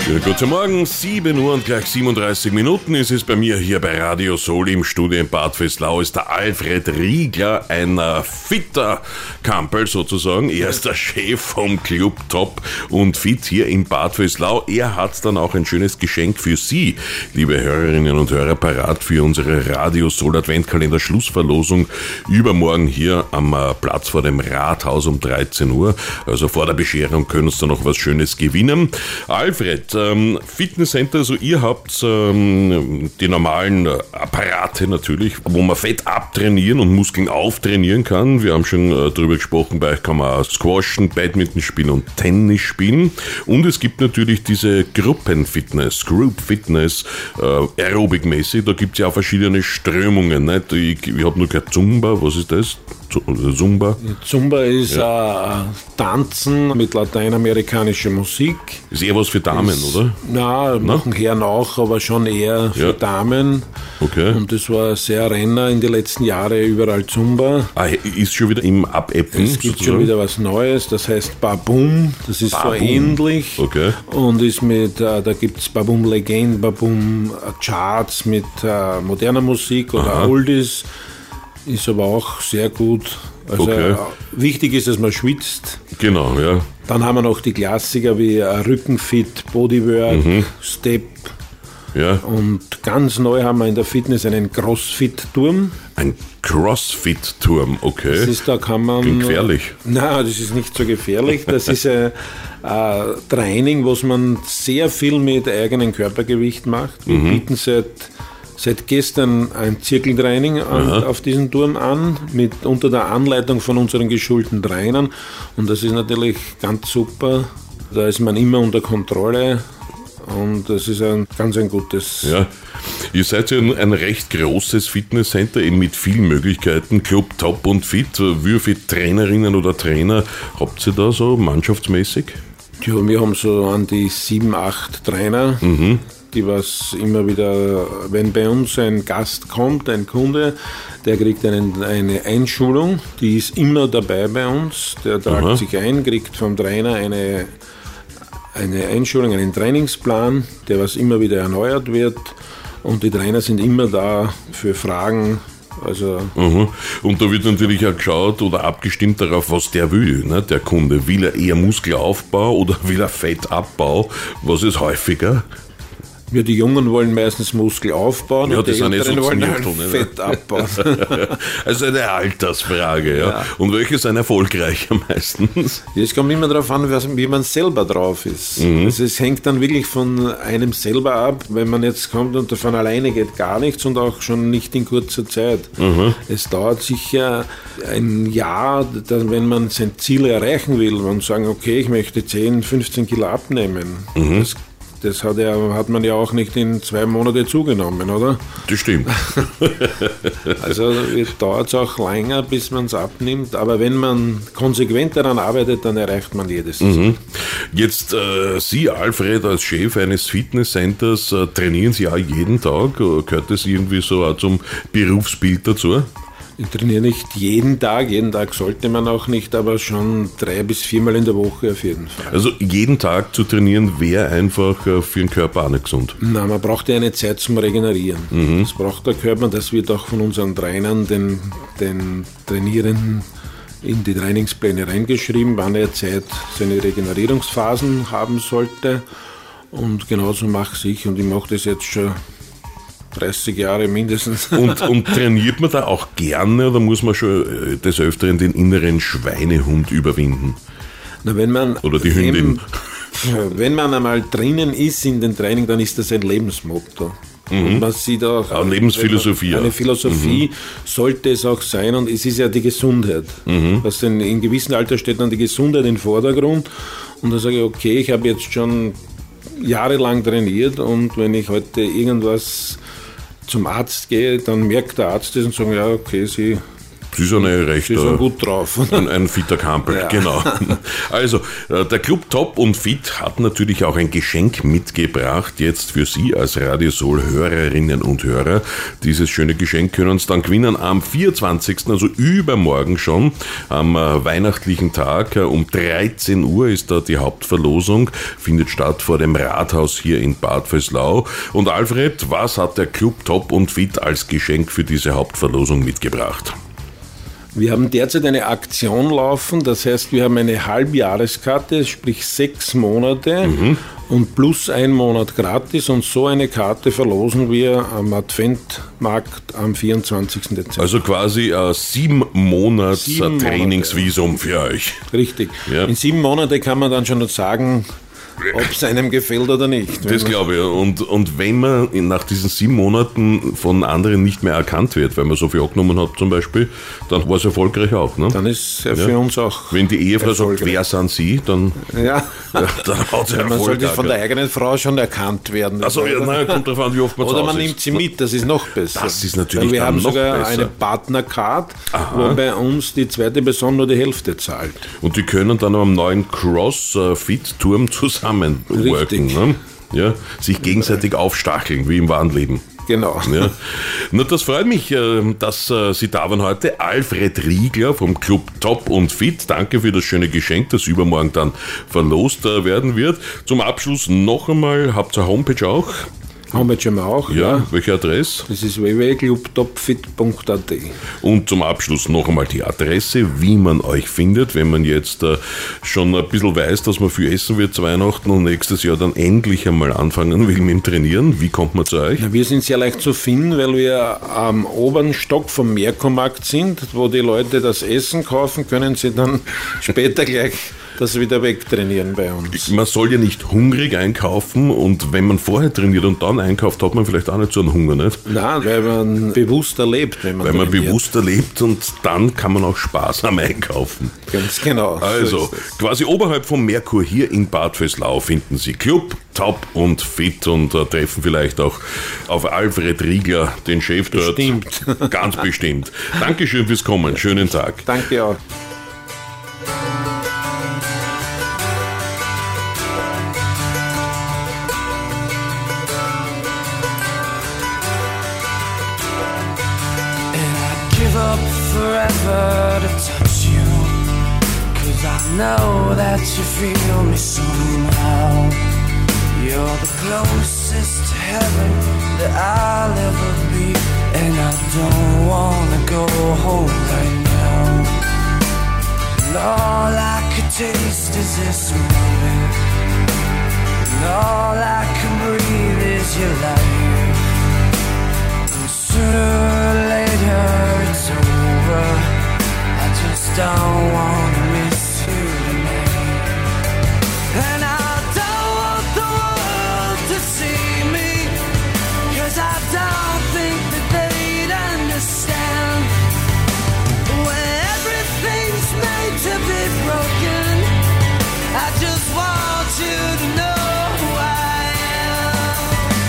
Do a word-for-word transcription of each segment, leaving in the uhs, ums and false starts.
Ja, guten Morgen, sieben Uhr und gleich siebenunddreißig Minuten ist es bei mir hier bei Radio Soul im Studio in Bad Vöslau. Ist der Alfred Riegler, ein äh, fitter Kampel sozusagen. Er ist der Chef vom Club Top und Fit hier in Bad Vöslau. Er hat dann auch ein schönes Geschenk für Sie, liebe Hörerinnen und Hörer, parat für unsere Radio Soul Adventkalender Schlussverlosung übermorgen hier am äh, Platz vor dem Rathaus um dreizehn Uhr. Also vor der Bescherung können Sie da noch was Schönes gewinnen. Alfred, ähm, Fitnesscenter, also ihr habt ähm, die normalen äh, Apparate natürlich, wo man Fett abtrainieren und Muskeln auftrainieren kann. Wir haben schon äh, darüber gesprochen, bei euch kann man Squashen, Badminton spielen und Tennis spielen. Und es gibt natürlich diese Gruppenfitness, Group Fitness, äh, Aerobic-mäßig, da gibt es ja auch verschiedene Strömungen. Nicht? Ich, ich habe nur gehört Zumba, was ist das? Zumba? Zumba ist ja. äh, Tanzen mit lateinamerikanischer Musik. Ist eher was für Damen, ist, oder? Na, machen Herren auch, aber schon eher für ja. Damen. Okay. Und das war sehr Renner in den letzten Jahren, überall Zumba. Ah, ist schon wieder im Abappen? Es gibt sozusagen schon wieder was Neues, das heißt Babum, das ist Babum. So ähnlich. Okay. Und ist mit, äh, da gibt es Babum Legend, Babum Charts mit äh, moderner Musik oder Aha. Oldies. Ist aber auch sehr gut. Also okay. Wichtig ist, dass man schwitzt. Genau, ja. Dann haben wir noch die Klassiker wie Rückenfit, Bodywork, mhm. Step. Ja. Und ganz neu haben wir in der Fitness einen Crossfit-Turm. Ein Crossfit-Turm, okay. Das ist, da kann man. Klingt gefährlich. Nein, das ist nicht so gefährlich. Das ist ein, ein Training, wo man sehr viel mit eigenem Körpergewicht macht. Wir mhm. bieten seit Seit gestern ein Zirkeltraining an, auf diesem Turm an, mit unter der Anleitung von unseren geschulten Trainern. Und das ist natürlich ganz super. Da ist man immer unter Kontrolle und das ist ein ganz ein gutes. Ja, ihr seid ja ein recht großes Fitnesscenter, eben mit vielen Möglichkeiten. Club Top und Fit. Wie viele Trainerinnen oder Trainer habt ihr da so mannschaftsmäßig? Ja, wir haben so an die sieben, acht Trainer. Mhm. Die was immer wieder, wenn bei uns ein Gast kommt, ein Kunde, der kriegt einen, eine Einschulung, die ist immer dabei bei uns, der tragt Aha. sich ein, kriegt vom Trainer eine, eine Einschulung, einen Trainingsplan, der was immer wieder erneuert wird und die Trainer sind immer da für Fragen. Also mhm. Und da wird natürlich auch geschaut oder abgestimmt darauf, was der will, ne? Der Kunde. Will er eher Muskelaufbau oder will er Fettabbau? Was ist häufiger? Ja, die Jungen wollen meistens Muskel aufbauen ja, und die Älteren wollen halt ne? Fett abbauen. Also eine Altersfrage, ja. ja. Und welche sind erfolgreicher meistens? Es kommt immer darauf an, wie man selber drauf ist. Mhm. Also es hängt dann wirklich von einem selber ab, wenn man jetzt kommt und von alleine geht gar nichts und auch schon nicht in kurzer Zeit. Mhm. Es dauert sicher ein Jahr, wenn man sein Ziel erreichen will und sagen, okay, ich möchte zehn, fünfzehn Kilo abnehmen. Mhm. Das Das hat, ja, hat man ja auch nicht in zwei Monaten zugenommen, oder? Das stimmt. Also dauert es auch länger, bis man es abnimmt. Aber wenn man konsequent daran arbeitet, dann erreicht man jedes Ziel. Mhm. Jetzt äh, Sie, Alfred, als Chef eines Fitnesscenters, äh, trainieren Sie auch jeden Tag? Gehört das irgendwie so auch zum Berufsbild dazu? Ich trainiere nicht jeden Tag, jeden Tag sollte man auch nicht, aber schon drei bis viermal in der Woche auf jeden Fall. Also jeden Tag zu trainieren wäre einfach für den Körper auch nicht gesund? Nein, man braucht ja eine Zeit zum Regenerieren. Mhm. Das braucht der Körper, das wird auch von unseren Trainern, den, den Trainierenden in die Trainingspläne reingeschrieben, wann er Zeit seine Regenerierungsphasen haben sollte. Und genauso mache ich und ich mache das jetzt schon dreißig Jahre mindestens. Und, und trainiert man da auch gerne oder muss man schon des Öfteren den inneren Schweinehund überwinden? Na, wenn man oder die Hündin? Wenn man einmal drinnen ist in den Training, dann ist das ein Lebensmotto. Mhm. Und man sieht auch eine Lebensphilosophie. Eine Philosophie mhm. sollte es auch sein und es ist ja die Gesundheit. Mhm. Was denn in gewissem Alter steht dann die Gesundheit im Vordergrund und da sage ich, okay, ich habe jetzt schon jahrelang trainiert und wenn ich heute irgendwas zum Arzt gehe, dann merkt der Arzt das und sagt, ja, okay, Sie Sie ist eine recht... Sie ist gut drauf. Ein, ein fitter Kampel, ja. Genau. Also, der Club Top und Fit hat natürlich auch ein Geschenk mitgebracht, jetzt für Sie als Radio Soul Hörerinnen und Hörer. Dieses schöne Geschenk können Sie dann gewinnen am vierundzwanzigsten, also übermorgen schon, am weihnachtlichen Tag. Um dreizehn Uhr ist da die Hauptverlosung, findet statt vor dem Rathaus hier in Bad Vöslau. Und Alfred, was hat der Club Top und Fit als Geschenk für diese Hauptverlosung mitgebracht? Wir haben derzeit eine Aktion laufen, das heißt, wir haben eine Halbjahreskarte, sprich sechs Monate mhm. und plus ein Monat gratis, und so eine Karte verlosen wir am Adventmarkt am vierundzwanzigsten Dezember. Also quasi ein sieben Monats sieben Trainingsvisum Monate. Für euch. Richtig. Ja. In sieben Monate kann man dann schon sagen, ob es einem gefällt oder nicht. Das glaube ich. Und, und wenn man nach diesen sieben Monaten von anderen nicht mehr erkannt wird, weil man so viel abgenommen hat zum Beispiel, dann war es erfolgreich auch. Ne? Dann ist es ja für uns auch. Wenn die Ehefrau sagt, wer sind Sie, dann, ja. Ja, dann hat sie Erfolg. Man sollte von der eigenen Frau schon erkannt werden. Also ja, nein, kommt drauf an, wie oft man Oder zu man Hause nimmt ist. sie mit, das ist noch besser. Das ist natürlich Weil wir haben noch sogar besser. Eine Partnercard, wo bei uns die zweite Person nur die Hälfte zahlt. Und die können dann am neuen Crossfit-Turm zusammenworken. Ne? Ja, sich gegenseitig aufstacheln, wie im wahren Leben. Genau. Ja. Na, das freut mich, dass Sie da waren heute. Alfred Riegler vom Club Top und Fit. Danke für das schöne Geschenk, das übermorgen dann verlost werden wird. Zum Abschluss noch einmal, habt ihr Homepage auch? Homepage haben wir auch. Ja, ja. Welche Adresse? Das ist w w w punkt club top fit punkt a t. Und zum Abschluss noch einmal die Adresse, wie man euch findet, wenn man jetzt äh, schon ein bisschen weiß, dass man viel essen wird zu Weihnachten und nächstes Jahr dann endlich einmal anfangen will mit dem Trainieren. Wie kommt man zu euch? Na, wir sind sehr leicht zu finden, weil wir am oberen Stock vom Merkomarkt sind, wo die Leute das Essen kaufen, können sie dann später gleich das wieder wegtrainieren bei uns. Man soll ja nicht hungrig einkaufen, und wenn man vorher trainiert und dann einkauft, hat man vielleicht auch nicht so einen Hunger, nicht? Nein, weil man bewusster lebt, wenn man Weil man trainiert. bewusster lebt, und dann kann man auch sparsam einkaufen. Ganz genau. Also, so quasi oberhalb vom Merkur hier in Bad Vöslau finden Sie Club, Top und Fit, und äh, treffen vielleicht auch auf Alfred Riegler, den Chef dort. Bestimmt. Ganz bestimmt. Dankeschön fürs Kommen. Schönen Tag. Danke auch. Forever to touch you, 'cause I know that you feel me somehow. You're the closest to heaven that I'll ever be, and I don't wanna go home right now. And all I could taste is this moment, and all I can breathe is your life. And sooner or later it's over, I just don't wanna miss you tonight. And I don't want the world to see me, 'cause I don't think that they'd understand. When everything's made to be broken, I just want you to know who I am.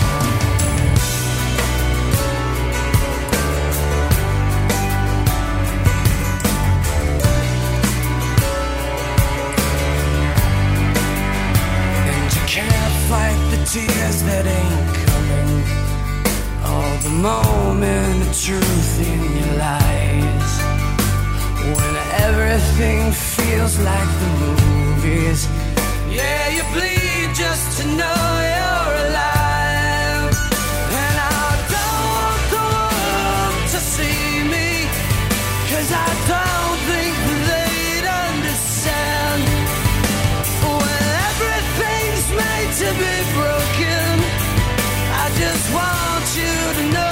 And you can't fight the tears that ain't coming, or the moment of truth in your lies. When everything feels like the movies, yeah, you bleed just to know you're alive. And I don't want the world to see me, 'cause I don't think they'd understand. When everything's made to be broken, I just want you to know